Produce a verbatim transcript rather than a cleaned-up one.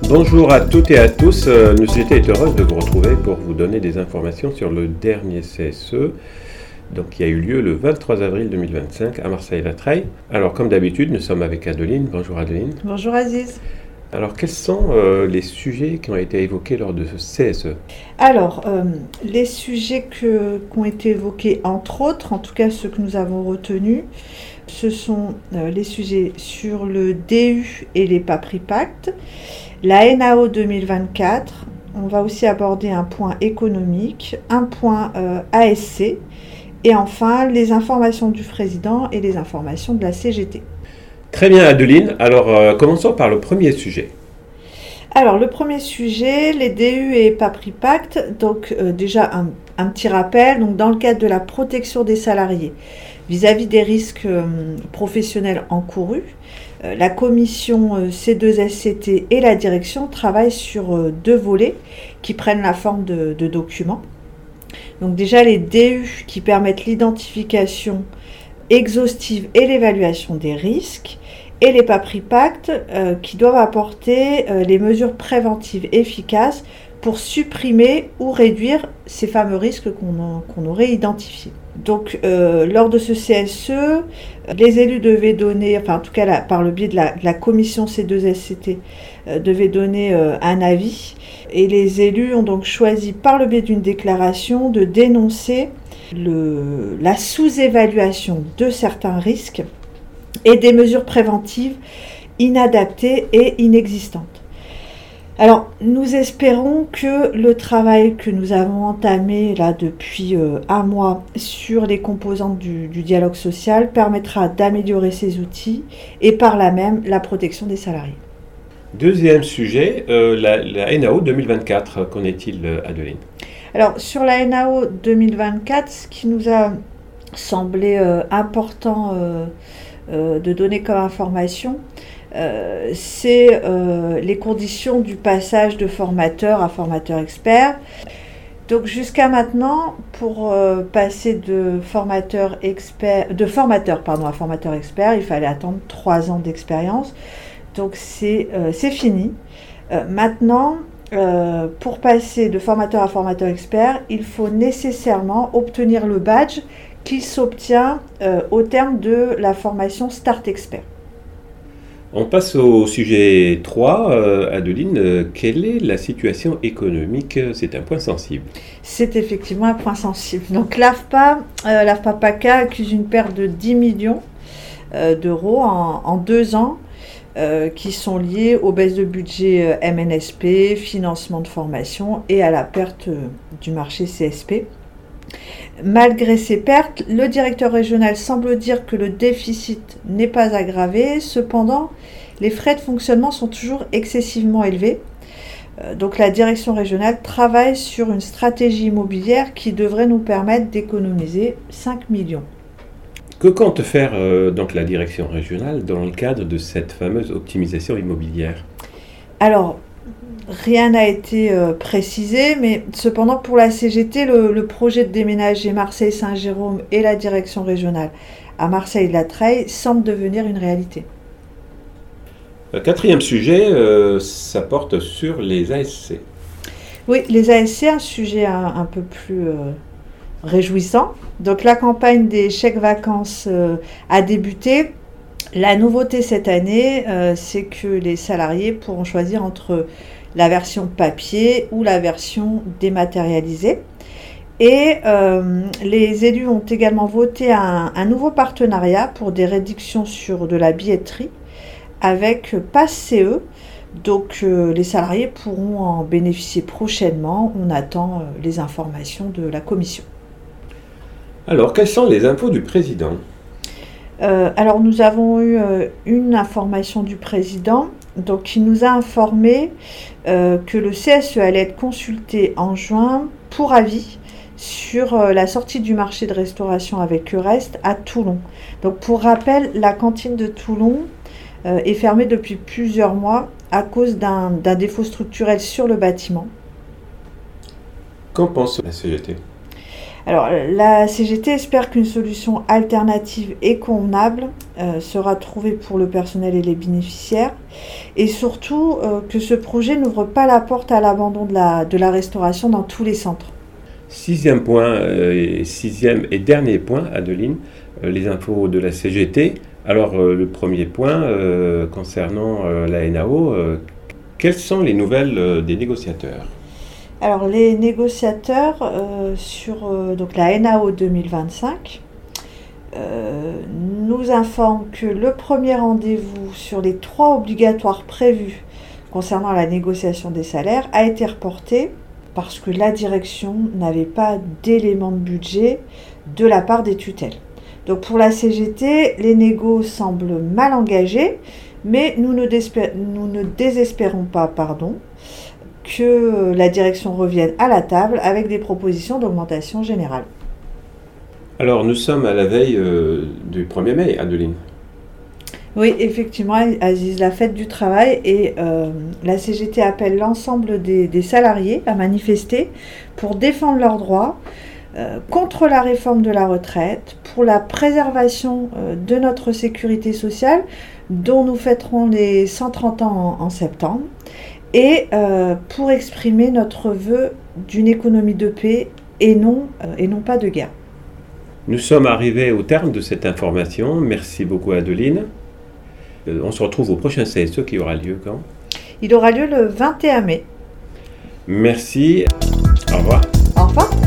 Bonjour à toutes et à tous, nous sommes heureux de vous retrouver pour vous donner des informations sur le dernier C S E, donc qui a eu lieu le vingt-trois avril deux mille vingt-cinq à Marseille-la-Treille. Alors comme d'habitude, nous sommes avec Adeline. Bonjour Adeline. Bonjour Aziz. Alors quels sont euh, les sujets qui ont été évoqués lors de ce C S E? Alors, euh, les sujets que, qui ont été évoqués, entre autres, en tout cas ceux que nous avons retenus, ce sont euh, les sujets sur le D U et les PAPRI Pacte, la N A O deux mille vingt-quatre, on va aussi aborder un point économique, un point euh, A S C, et enfin les informations du président et les informations de la C G T. Très bien Adeline, alors euh, commençons par le premier sujet. Alors le premier sujet, les D U et PAPRI Pacte, donc euh, déjà un, un petit rappel, donc dans le cadre de la protection des salariés vis-à-vis des risques euh, professionnels encourus, euh, la commission euh, C deux S C T et la direction travaillent sur euh, deux volets qui prennent la forme de, de documents. Donc déjà les D U qui permettent l'identification exhaustive et l'évaluation des risques, et les PAPRI Pacte euh, qui doivent apporter euh, les mesures préventives efficaces pour supprimer ou réduire ces fameux risques qu'on, qu'on aurait identifiés. Donc euh, lors de ce C S E, les élus devaient donner, enfin en tout cas là, par le biais de la, de la commission C deux S C T, euh, devaient donner euh, un avis, et les élus ont donc choisi par le biais d'une déclaration de dénoncer le, la sous-évaluation de certains risques et des mesures préventives inadaptées et inexistantes. Alors, nous espérons que le travail que nous avons entamé là depuis euh, un mois sur les composantes du, du dialogue social permettra d'améliorer ces outils et par là même la protection des salariés. Deuxième sujet, euh, la, la N A O deux mille vingt-quatre, qu'en est-il Adeline? Alors, sur la N A O deux mille vingt-quatre, ce qui nous a semblé euh, important euh, euh, de donner comme information, Euh, c'est euh, les conditions du passage de formateur à formateur expert. Donc jusqu'à maintenant, pour euh, passer de formateur expert, de formateur pardon à formateur expert, il fallait attendre trois ans d'expérience. Donc c'est euh, c'est fini. Euh, maintenant, euh, pour passer de formateur à formateur expert, il faut nécessairement obtenir le badge qui s'obtient euh, au terme de la formation Start Expert. On passe au sujet trois. Euh, Adeline, euh, quelle est la situation économique? C'est un point sensible. C'est effectivement un point sensible. Donc l'AFPA, euh, l'AFPA PACA accuse une perte de dix millions euh, d'euros en, en deux ans euh, qui sont liés aux baisses de budget euh, M N S P, financement de formation et à la perte euh, du marché C S P. Malgré ces pertes, le directeur régional semble dire que le déficit n'est pas aggravé. Cependant, les frais de fonctionnement sont toujours excessivement élevés. Donc la direction régionale travaille sur une stratégie immobilière qui devrait nous permettre d'économiser cinq millions. Que compte faire euh, donc la direction régionale dans le cadre de cette fameuse optimisation immobilière? Alors, rien n'a été euh, précisé, mais cependant pour la C G T, le, le projet de déménager Marseille-Saint-Jérôme et la direction régionale à Marseille-la-Treille semble devenir une réalité. Euh, quatrième sujet, euh, ça porte sur les A S C. Oui, les A S C, un sujet un, un peu plus euh, réjouissant. Donc la campagne des chèques vacances euh, a débuté. La nouveauté cette année, euh, c'est que les salariés pourront choisir entre la version papier ou la version dématérialisée. Et euh, les élus ont également voté un, un nouveau partenariat pour des réductions sur de la billetterie avec Pass C E. Donc euh, les salariés pourront en bénéficier prochainement. On attend euh, les informations de la commission. Alors, quels sont les infos du président? Euh, alors nous avons eu euh, une information du président, donc il nous a informé euh, que le C S E allait être consulté en juin pour avis sur euh, la sortie du marché de restauration avec Eurest à Toulon. Donc pour rappel, la cantine de Toulon euh, est fermée depuis plusieurs mois à cause d'un, d'un défaut structurel sur le bâtiment. Qu'en pense la C G T? Alors, la C G T espère qu'une solution alternative et convenable euh, sera trouvée pour le personnel et les bénéficiaires, et surtout euh, que ce projet n'ouvre pas la porte à l'abandon de la, de la restauration dans tous les centres. Sixième point, euh, et sixième et dernier point, Adeline, euh, les infos de la C G T. Alors, euh, le premier point euh, concernant euh, la N A O, euh, quelles sont les nouvelles euh, des négociateurs ? Alors, les négociateurs euh, sur euh, donc la N A O deux mille vingt-cinq euh, nous informent que le premier rendez-vous sur les trois obligatoires prévus concernant la négociation des salaires a été reporté parce que la direction n'avait pas d'éléments de budget de la part des tutelles. Donc pour la C G T, les négos semblent mal engagés, mais nous ne, désespé- nous ne désespérons pas, pardon, que la direction revienne à la table avec des propositions d'augmentation générale. Alors, nous sommes à la veille euh, du premier mai, Adeline. Oui, effectivement, Aziz, la fête du travail, et euh, la C G T appelle l'ensemble des, des salariés à manifester pour défendre leurs droits, euh, contre la réforme de la retraite, pour la préservation euh, de notre sécurité sociale, dont nous fêterons les cent trente ans en, en septembre, et euh, pour exprimer notre vœu d'une économie de paix et non, euh, et non pas de guerre. Nous sommes arrivés au terme de cette information. Merci beaucoup, Adeline. Euh, on se retrouve au prochain C S E qui aura lieu quand ? Il aura lieu le vingt et un mai. Merci. Au revoir. Au revoir.